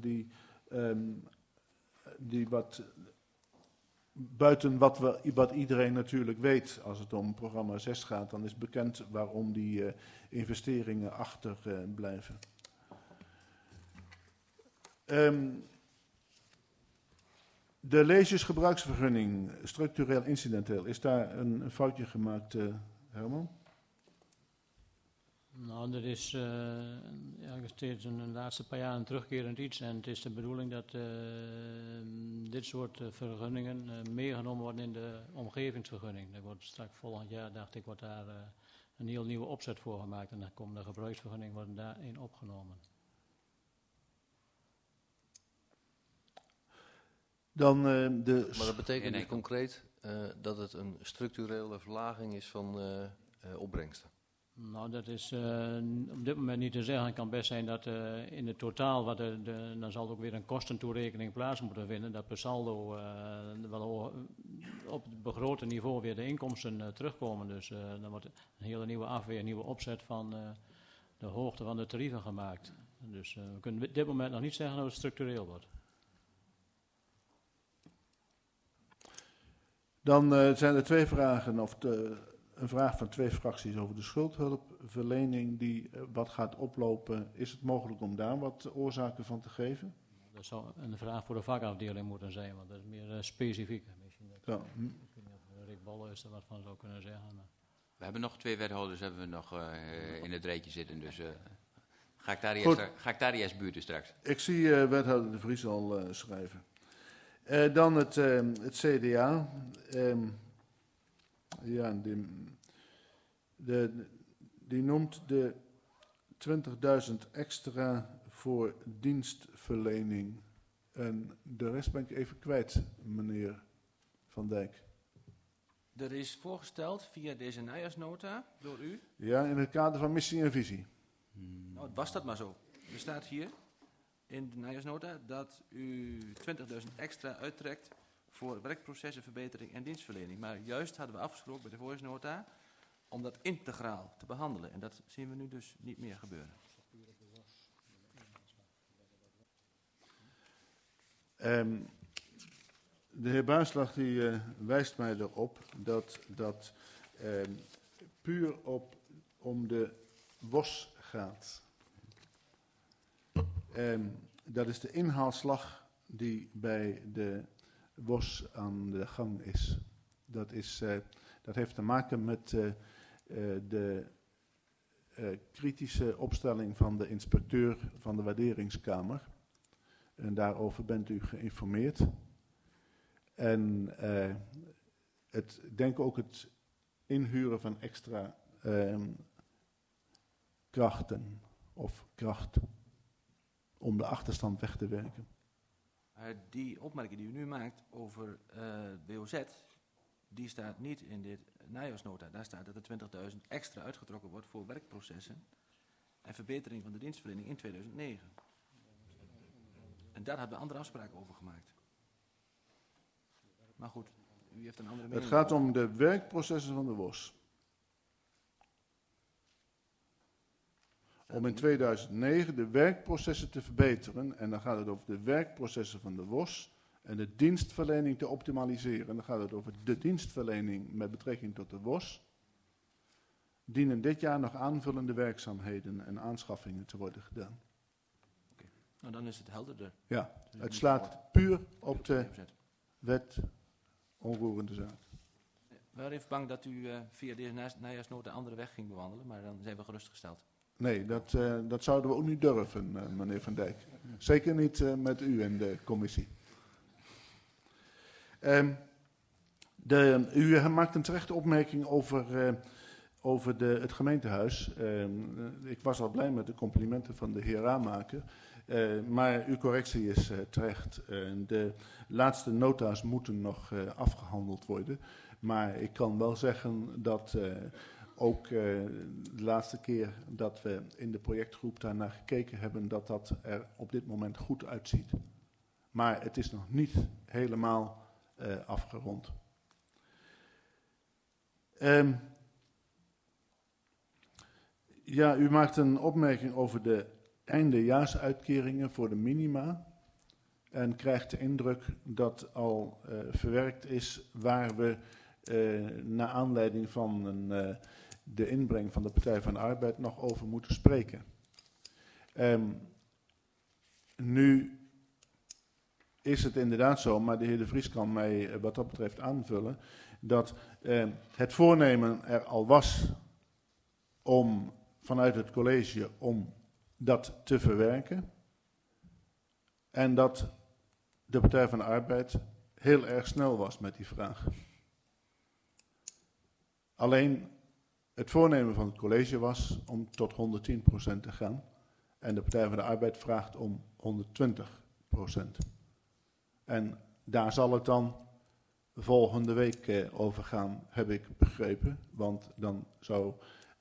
die wat buiten wat iedereen natuurlijk weet, als het om programma 6 gaat, dan is bekend waarom die investeringen achter blijven. De leesjesgebruiksvergunning, structureel incidenteel, is daar een foutje gemaakt, Herman? Nou, dat is steeds een laatste paar jaar een terugkerend iets. En het is de bedoeling dat dit soort vergunningen meegenomen worden in de omgevingsvergunning. Er wordt straks volgend jaar, dacht ik, wordt daar een heel nieuwe opzet voor gemaakt. En dan komen de gebruiksvergunningen worden daarin opgenomen. Dan Maar dat betekent dus concreet dat het een structurele verlaging is van opbrengsten. Nou, dat is op dit moment niet te zeggen. Het kan best zijn dat in het totaal, dan zal er ook weer een kostentoerekening plaats moeten vinden, dat per saldo wel op het begrote niveau weer de inkomsten terugkomen. Dus dan wordt een hele nieuwe afweer, een nieuwe opzet van de hoogte van de tarieven gemaakt. Dus we kunnen op dit moment nog niet zeggen dat het structureel wordt. Dan zijn er twee vragen, een vraag van twee fracties over de schuldhulpverlening die wat gaat oplopen. Is het mogelijk om daar wat oorzaken van te geven? Dat zou een vraag voor de vakafdeling moeten zijn, want dat is meer specifiek. Misschien dat, Ja. ik weet niet of Rick Bolle er wat van zou kunnen zeggen. Maar. We hebben nog 2 wethouders in het rijtje zitten, dus ga ik daar eerst buurten straks. Ik zie wethouder De Vries al schrijven. Dan het CDA. Die noemt de 20.000 extra voor dienstverlening. En de rest ben ik even kwijt, meneer Van Dijk. Er is voorgesteld via deze najaarsnota door u. Ja, in het kader van missie en visie. Nou, was dat maar zo. Er staat hier in de najaarsnota dat u 20.000 extra uittrekt voor werkprocessen, verbetering en dienstverlening. Maar juist hadden we afgesproken bij de voorjaarsnota om dat integraal te behandelen. En dat zien we nu dus niet meer gebeuren. De heer Buislag die wijst mij erop dat puur om de WOS gaat. Dat is de inhaalslag die bij de WOS aan de gang is. Dat heeft te maken met de kritische opstelling van de inspecteur van de waarderingskamer. En daarover bent u geïnformeerd. En denk ook het inhuren van extra krachten of kracht om de achterstand weg te werken. Die opmerking die u nu maakt over WOZ, die staat niet in dit najaarsnota. Daar staat dat er 20.000 extra uitgetrokken wordt voor werkprocessen en verbetering van de dienstverlening in 2009. En daar hebben we andere afspraken over gemaakt. Maar goed, u heeft een andere mening. Het gaat om de werkprocessen van de WOS. Om in 2009 de werkprocessen te verbeteren. En dan gaat het over de werkprocessen van de WOS en de dienstverlening te optimaliseren. En dan gaat het over de dienstverlening met betrekking tot de WOS. Dienen dit jaar nog aanvullende werkzaamheden en aanschaffingen te worden gedaan. Okay. Nou, dan is het helderder. Ja, het slaat puur op de wet onroerende zaak. We waren even bang dat u via deze najaarsnota een andere weg ging bewandelen, maar dan zijn we gerustgesteld. Nee, dat zouden we ook niet durven, meneer Van Dijk. Zeker niet met u en de commissie. U maakt een terechte opmerking over het gemeentehuis. Ik was al blij met de complimenten van de heer Raamaker. Maar uw correctie is terecht. De laatste nota's moeten nog afgehandeld worden. Maar ik kan wel zeggen dat ook de laatste keer dat we in de projectgroep daarnaar gekeken hebben, dat er op dit moment goed uitziet. Maar het is nog niet helemaal afgerond. Ja, u maakt een opmerking over de eindejaarsuitkeringen voor de minima. En krijgt de indruk dat al verwerkt is waar we naar aanleiding van de inbreng van de Partij van de Arbeid nog over moeten spreken. Nu is het inderdaad zo, maar de heer De Vries kan mij wat dat betreft aanvullen, dat het voornemen er al was om vanuit het college om dat te verwerken en dat de Partij van de Arbeid heel erg snel was met die vraag. Alleen het voornemen van het college was om tot 110% te gaan en de Partij van de Arbeid vraagt om 120%. En daar zal het dan volgende week over gaan, heb ik begrepen. Want dan zou,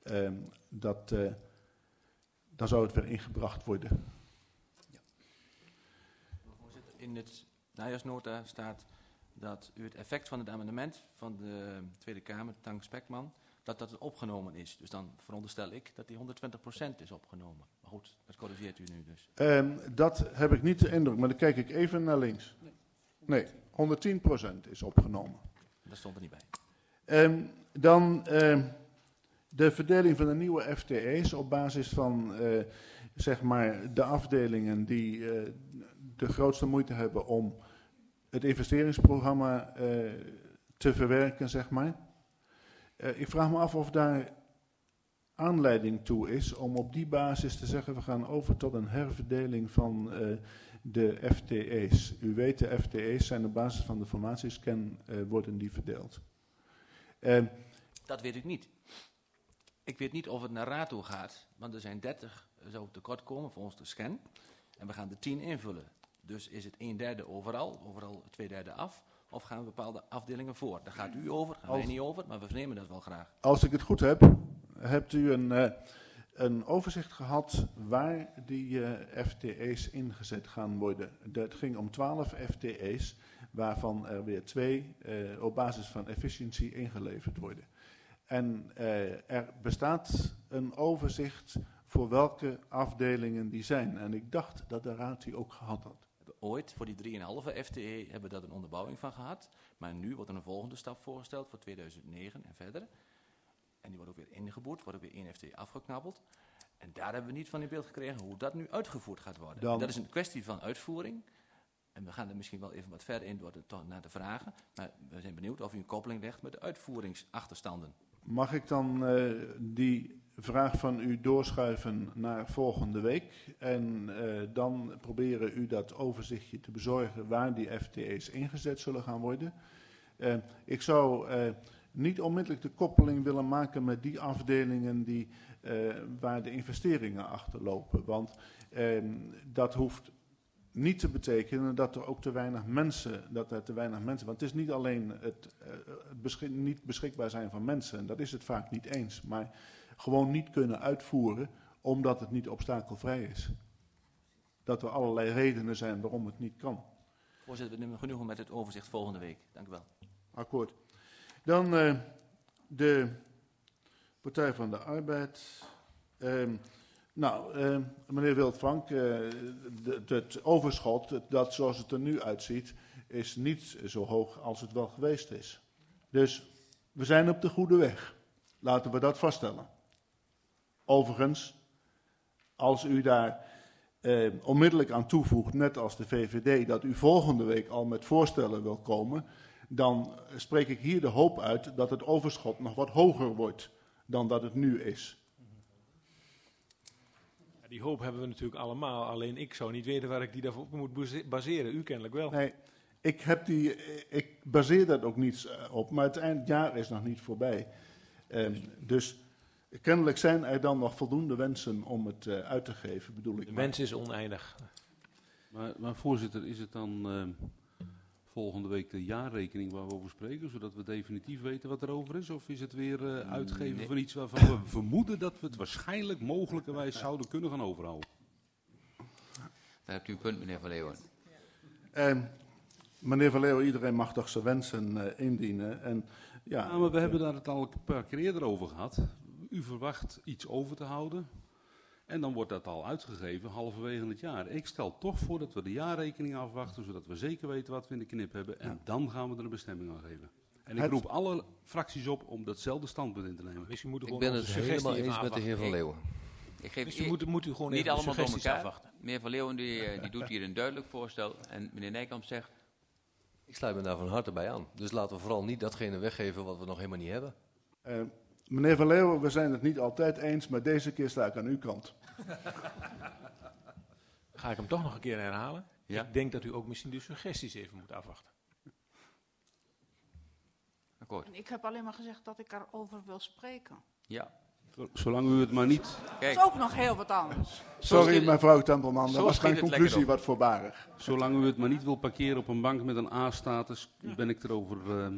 dan zou het weer ingebracht worden. Ja. Voorzitter, in het najaarsnota staat dat u het effect van het amendement van de Tweede Kamer, Tank Spekman, dat opgenomen is. Dus dan veronderstel ik dat die 120% is opgenomen. Maar goed, dat corrigeert u nu dus. Dat heb ik niet de indruk, maar dan kijk ik even naar links. Nee, 110% is opgenomen. Dat stond er niet bij. Dan de verdeling van de nieuwe FTE's op basis van zeg maar de afdelingen die de grootste moeite hebben om het investeringsprogramma te verwerken, zeg maar. Ik vraag me af of daar aanleiding toe is om op die basis te zeggen, we gaan over tot een herverdeling van de FTE's. U weet, de FTE's zijn op basis van de formatiescan worden die verdeeld. Dat weet ik niet. Ik weet niet of het naar raad toe gaat, want er zijn 30 zou tekort komen voor ons de scan. En we gaan de 10 invullen. Dus is het 1/3 overal 2/3 af, of gaan we bepaalde afdelingen voor? Daar gaat u over, gaan wij niet over, maar we vernemen dat wel graag. Als ik het goed heb, hebt u een overzicht gehad waar die FTE's ingezet gaan worden. Het ging om 12 FTE's, waarvan er weer 2 op basis van efficiëntie ingeleverd worden. En er bestaat een overzicht voor welke afdelingen die zijn. En ik dacht dat de raad die ook gehad had. Ooit, voor die 3,5 FTE, hebben we daar een onderbouwing van gehad. Maar nu wordt er een volgende stap voorgesteld voor 2009 en verder. En die wordt ook weer ingeboet, wordt ook weer 1 FTE afgeknabbeld. En daar hebben we niet van in beeld gekregen hoe dat nu uitgevoerd gaat worden. Dat is een kwestie van uitvoering. En we gaan er misschien wel even wat verder in door naar de vragen. Maar we zijn benieuwd of u een koppeling legt met de uitvoeringsachterstanden. Mag ik dan die vraag van u doorschuiven naar volgende week? En dan proberen u dat overzichtje te bezorgen waar die FTE's ingezet zullen gaan worden. Ik zou niet onmiddellijk de koppeling willen maken met die afdelingen waar de investeringen achterlopen. Want dat hoeft niet te betekenen dat er ook te weinig mensen, want het is niet alleen het niet beschikbaar zijn van mensen, dat is het vaak niet eens, maar gewoon niet kunnen uitvoeren omdat het niet obstakelvrij is. Dat er allerlei redenen zijn waarom het niet kan. Voorzitter, we nemen genoegen met het overzicht volgende week. Dank u wel. Akkoord. Dan de Partij van de Arbeid. Meneer Wild-Frank, het overschot, dat zoals het er nu uitziet, is niet zo hoog als het wel geweest is. Dus we zijn op de goede weg. Laten we dat vaststellen. Overigens, als u daar onmiddellijk aan toevoegt, net als de VVD, dat u volgende week al met voorstellen wil komen, dan spreek ik hier de hoop uit dat het overschot nog wat hoger wordt dan dat het nu is. Die hoop hebben we natuurlijk allemaal, alleen ik zou niet weten waar ik die daarvoor moet baseren. U kennelijk wel. Nee, ik baseer dat ook niet op, maar het eindjaar is nog niet voorbij. Dus kennelijk zijn er dan nog voldoende wensen om het uit te geven, bedoel ik. De wens is oneindig. Maar voorzitter, is het dan volgende week de jaarrekening waar we over spreken, zodat we definitief weten wat er over is? Of is het weer uitgeven van iets waarvan we vermoeden dat we het waarschijnlijk mogelijkerwijs zouden kunnen gaan overhouden? Daar hebt u een punt, meneer Van Leeuwen. Meneer Van Leeuwen, iedereen mag toch zijn wensen indienen. En, ja, maar we hebben daar het al een paar keer eerder over gehad. U verwacht iets over te houden. En dan wordt dat al uitgegeven halverwege het jaar. Ik stel toch voor dat we de jaarrekening afwachten, zodat we zeker weten wat we in de knip hebben. En dan gaan we er een bestemming aan geven. En ik roep alle fracties op om datzelfde standpunt in te nemen. Ik ben het helemaal eens met de heer Van Leeuwen. Ik geef Dus moet u gewoon niet even de allemaal door suggesties elkaar. afwachten. Meneer Van Leeuwen die doet hier een duidelijk voorstel. En meneer Nijkamp zegt, Ik sluit me daar van harte bij aan. Dus laten we vooral niet datgene weggeven wat we nog helemaal niet hebben. Meneer Van Leeuwen, we zijn het niet altijd eens, maar deze keer sta ik aan uw kant. Ga ik hem toch nog een keer herhalen? Ja. Ik denk dat u ook misschien de suggesties even moet afwachten. akkoord. Ik heb alleen maar gezegd dat ik erover wil spreken. Ja. Zolang u het maar niet... Dat Kijk, is ook nog heel wat anders. Sorry, schiet- mevrouw Tempelman, zo dat was schiet mijn het conclusie lekker op. wat voorbarig. Zolang u het maar niet wil parkeren op een bank met een A-status, ben ik erover...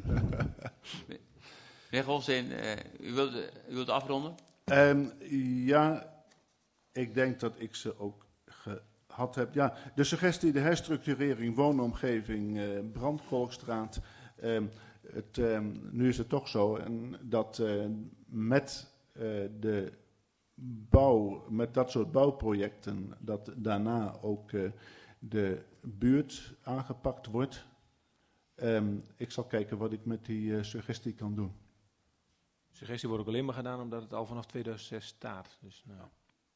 meneer Golsteen, u wilt afronden? Ja, ik denk dat ik ze ook gehad heb. Ja, de suggestie, de herstructurering woonomgeving Brandkolkstraat. Nu is het toch zo dat met de bouw, met dat soort bouwprojecten, dat daarna ook de buurt aangepakt wordt. Ik zal kijken wat ik met die suggestie kan doen. De suggestie wordt ook alleen maar gedaan omdat het al vanaf 2006 staat. Dus, nou.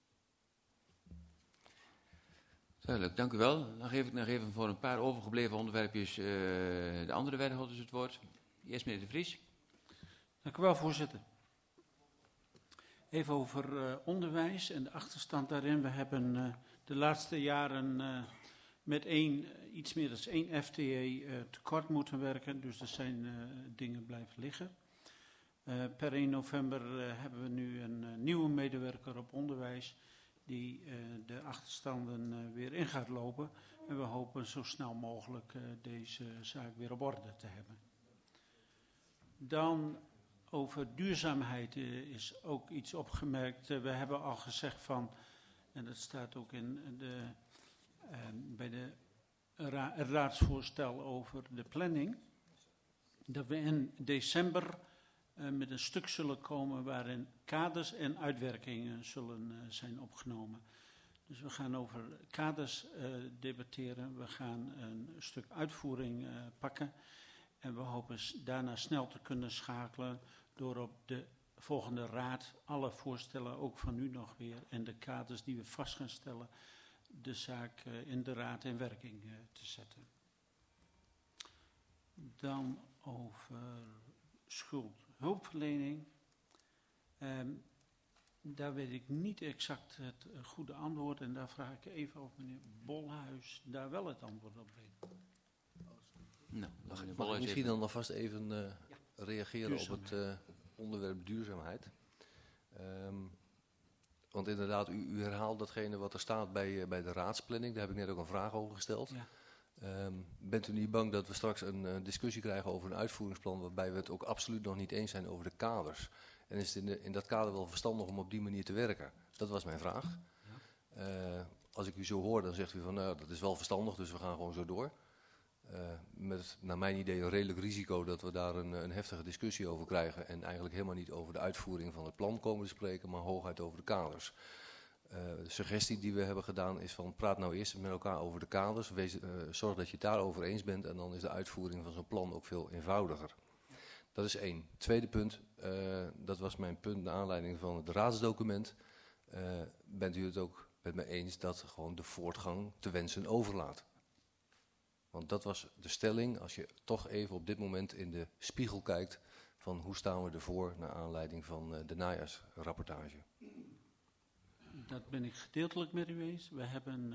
Duidelijk, dank u wel. Dan geef ik nog even voor een paar overgebleven onderwerpjes de andere wethouders het woord. Eerst meneer De Vries. Dank u wel, voorzitter. Even over onderwijs en de achterstand daarin. We hebben de laatste jaren met iets meer dan 1 FTE tekort moeten werken. Dus er zijn dingen blijven liggen. Per 1 november hebben we nu een nieuwe medewerker op onderwijs die de achterstanden weer in gaat lopen. En we hopen zo snel mogelijk deze zaak weer op orde te hebben. Dan over duurzaamheid is ook iets opgemerkt. We hebben al gezegd van, en dat staat ook in bij het raadsvoorstel over de planning, dat we in december met een stuk zullen komen waarin kaders en uitwerkingen zullen zijn opgenomen. Dus we gaan over kaders debatteren, we gaan een stuk uitvoering pakken en we hopen daarna snel te kunnen schakelen door op de volgende raad alle voorstellen, ook van u nog weer, en de kaders die we vast gaan stellen, de zaak in de raad in werking te zetten. Dan over schuldhulpverlening. Daar weet ik niet exact het goede antwoord en daar vraag ik even of meneer Bolhuis daar wel het antwoord op weet. Nou, Mag ik misschien dan alvast even reageren op het onderwerp duurzaamheid? Want inderdaad, u herhaalt datgene wat er staat bij de raadsplanning. Daar heb ik net ook een vraag over gesteld. Ja. Bent u niet bang dat we straks een discussie krijgen over een uitvoeringsplan waarbij we het ook absoluut nog niet eens zijn over de kaders? En is het in dat kader wel verstandig om op die manier te werken? Dat was mijn vraag. Ja. Als ik u zo hoor, dan zegt u van nou, dat is wel verstandig, dus we gaan gewoon zo door. Met naar mijn idee een redelijk risico dat we daar een heftige discussie over krijgen en eigenlijk helemaal niet over de uitvoering van het plan komen te spreken, maar hooguit over de kaders. De suggestie die we hebben gedaan is van praat nou eerst met elkaar over de kaders, zorg dat je het daarover eens bent en dan is de uitvoering van zo'n plan ook veel eenvoudiger. Dat is 1. Tweede punt, dat was mijn punt naar aanleiding van het raadsdocument. Bent u het ook met me eens dat gewoon de voortgang te wensen overlaat? Want dat was de stelling, als je toch even op dit moment in de spiegel kijkt van hoe staan we ervoor naar aanleiding van de najaarsrapportage. Dat ben ik gedeeltelijk met u eens. We hebben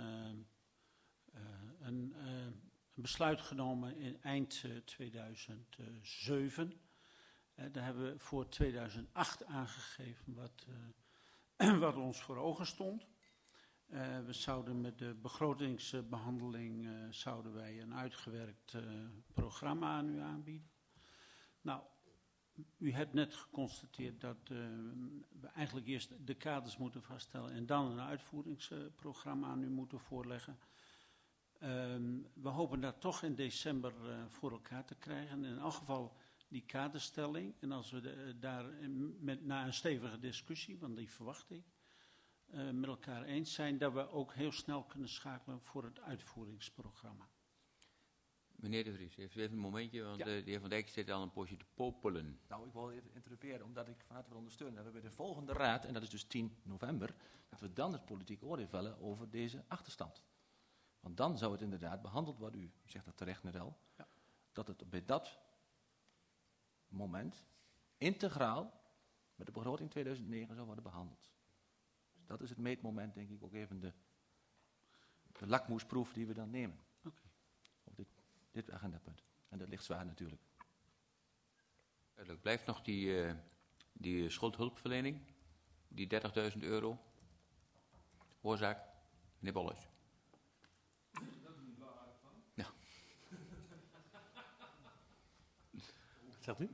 een besluit genomen in eind 2007. Daar hebben we voor 2008 aangegeven wat ons voor ogen stond. We zouden met de begrotingsbehandeling zouden wij een uitgewerkt programma aan u aanbieden. Nou, u hebt net geconstateerd dat we eigenlijk eerst de kaders moeten vaststellen en dan een uitvoeringsprogramma aan u moeten voorleggen. We hopen dat toch in december voor elkaar te krijgen. In elk geval die kaderstelling. En als we daar na een stevige discussie, want die verwacht ik, met elkaar eens zijn, dat we ook heel snel kunnen schakelen voor het uitvoeringsprogramma. Meneer De Vries, heeft u even een momentje, want Ja. de heer Van Dijk zit al een poosje te popelen. Nou, ik wil even interrumperen, omdat ik van harte wil ondersteunen dat we bij de volgende raad, en dat is dus 10 november, dat we dan het politiek oordeel vellen over deze achterstand. Want dan zou het inderdaad behandeld worden, u zegt dat terecht net al, dat het bij dat moment integraal met de begroting 2009 zou worden behandeld. Dus dat is het meetmoment, denk ik, ook even de lakmoesproef die we dan nemen. Op dit agendapunt. En dat ligt zwaar natuurlijk. Er blijft nog die schuldhulpverlening, die 30.000 euro. Oorzaak, meneer Bolhuis. Dat is niet waar van. Ja. Wat zegt u?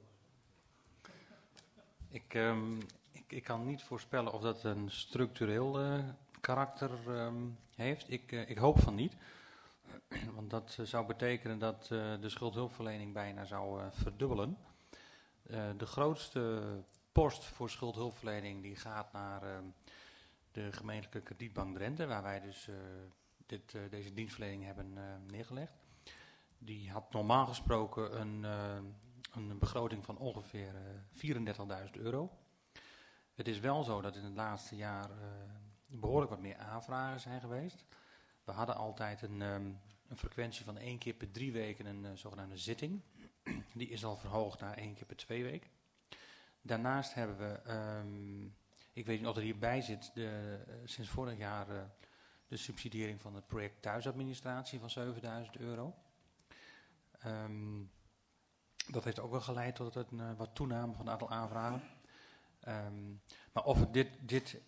Ik kan niet voorspellen of dat een structureel karakter heeft. Ik hoop van niet. Want dat zou betekenen dat de schuldhulpverlening bijna zou verdubbelen. De grootste post voor schuldhulpverlening die gaat naar de gemeentelijke kredietbank Drenthe, waar wij dus deze dienstverlening hebben neergelegd. Die had normaal gesproken een begroting van ongeveer 34.000 euro. Het is wel zo dat in het laatste jaar behoorlijk wat meer aanvragen zijn geweest. We hadden altijd een frequentie van 1 keer per 3 weken een zogenaamde zitting. Die is al verhoogd naar 1 keer per 2 weken. Daarnaast hebben we, ik weet niet of er hierbij zit, sinds vorig jaar de subsidiëring van het project thuisadministratie van 7.000 euro. Dat heeft ook wel geleid tot een wat toename van het aantal aanvragen. Maar of het dit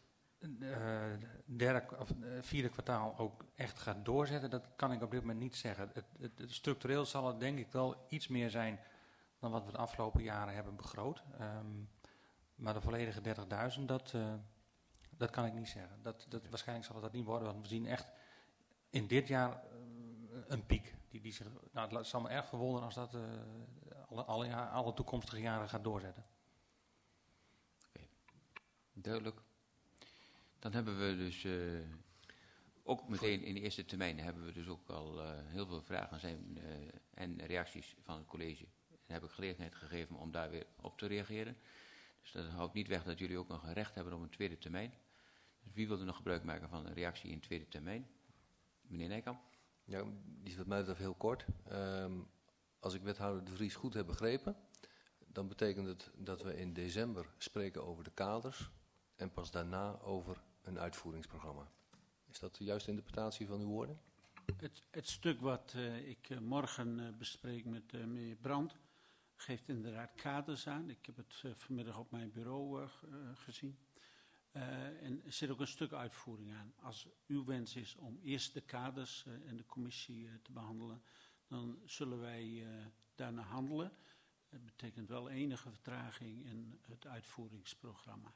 vierde kwartaal ook echt gaat doorzetten, dat kan ik op dit moment niet zeggen. Het structureel zal het denk ik wel iets meer zijn dan wat we de afgelopen jaren hebben begroot. Maar de volledige 30.000, dat kan ik niet zeggen. Waarschijnlijk zal het dat niet worden, want we zien echt in dit jaar een piek. Het zal me erg verwonderen als dat alle toekomstige jaren gaat doorzetten. Okay. Duidelijk. Dan hebben we dus ook meteen in de eerste termijn hebben we dus ook al heel veel vragen en reacties van het college. En heb ik gelegenheid gegeven om daar weer op te reageren. Dus dat houdt niet weg dat jullie ook nog een recht hebben op een tweede termijn. Dus wie wil er nog gebruik maken van een reactie in tweede termijn? Meneer Nijkamp? Ja, die is wat mij betreft heel kort. Als ik wethouder De Vries goed heb begrepen, dan betekent het dat we in december spreken over de kaders en pas daarna over een uitvoeringsprogramma. Is dat de juiste interpretatie van uw woorden? Het stuk wat ik morgen bespreek met meneer Brandt geeft inderdaad kaders aan. Ik heb het vanmiddag op mijn bureau gezien. En er zit ook een stuk uitvoering aan. Als uw wens is om eerst de kaders en de commissie te behandelen, dan zullen wij daarna handelen. Het betekent wel enige vertraging in het uitvoeringsprogramma.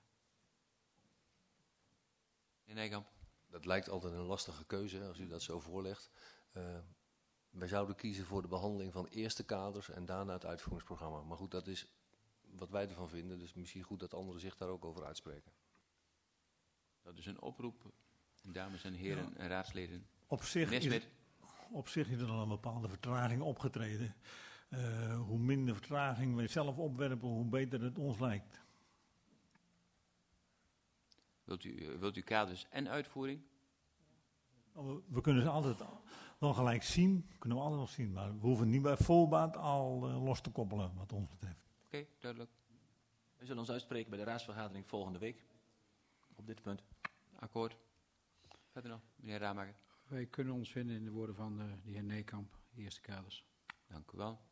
Meneer Nijkamp? Dat lijkt altijd een lastige keuze als u dat zo voorlegt. Wij zouden kiezen voor de behandeling van eerst de kaders en daarna het uitvoeringsprogramma. Maar goed, dat is wat wij ervan vinden. Dus misschien goed dat anderen zich daar ook over uitspreken. Dat is een oproep, dames en heren en raadsleden. Op zich is er al een bepaalde vertraging opgetreden. Hoe minder vertraging wij zelf opwerpen, hoe beter het ons lijkt. Wilt u kaders en uitvoering? We kunnen ze altijd wel gelijk zien, kunnen we altijd wel zien. Maar we hoeven niet bij voorbaat al los te koppelen, wat ons betreft. Oké, duidelijk. We zullen ons uitspreken bij de raadsvergadering volgende week. Op dit punt. Akkoord. Verder nog, meneer Ramaker. Wij kunnen ons vinden in de woorden van de heer Nijkamp, de eerste kaders. Dank u wel.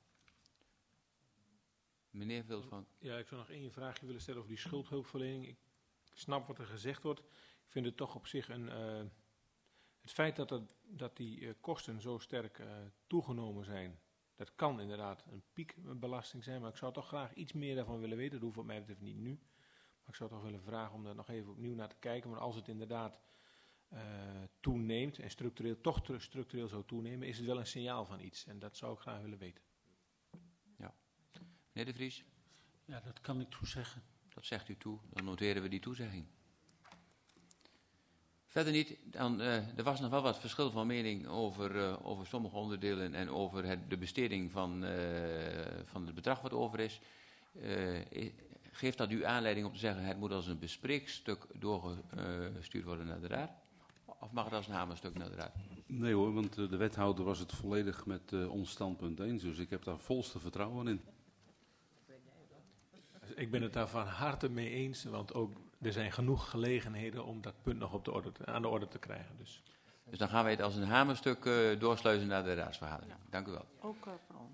Meneer Wildvank. Ja, ik zou nog één vraagje willen stellen over die schuldhulpverlening. Ik snap wat er gezegd wordt. Ik vind het toch op zich het feit dat die kosten zo sterk toegenomen zijn, dat kan inderdaad een piekbelasting zijn, maar ik zou toch graag iets meer daarvan willen weten. Dat hoeft wat mij betreft niet nu. Maar ik zou toch willen vragen om daar nog even opnieuw naar te kijken. Maar als het inderdaad toeneemt en structureel zou toenemen, is het wel een signaal van iets. En dat zou ik graag willen weten. Ja. Meneer De Vries? Ja, dat kan ik toezeggen. Dat zegt u toe. Dan noteren we die toezegging. Verder niet. Dan, er was nog wel wat verschil van mening over sommige onderdelen en over de besteding van het bedrag wat over is. Geeft dat u aanleiding om te zeggen, het moet als een bespreekstuk doorgestuurd worden naar de raad? Of mag het als een hamerstuk naar de raad? Nee hoor, want de wethouder was het volledig met ons standpunt eens. Dus ik heb daar volste vertrouwen in. Ik ben het daar van harte mee eens, want ook er zijn genoeg gelegenheden om dat punt nog aan de orde te krijgen. Dus dan gaan wij het als een hamerstuk doorsluizen naar de raadsvergadering. Dank u wel. Ook van ons.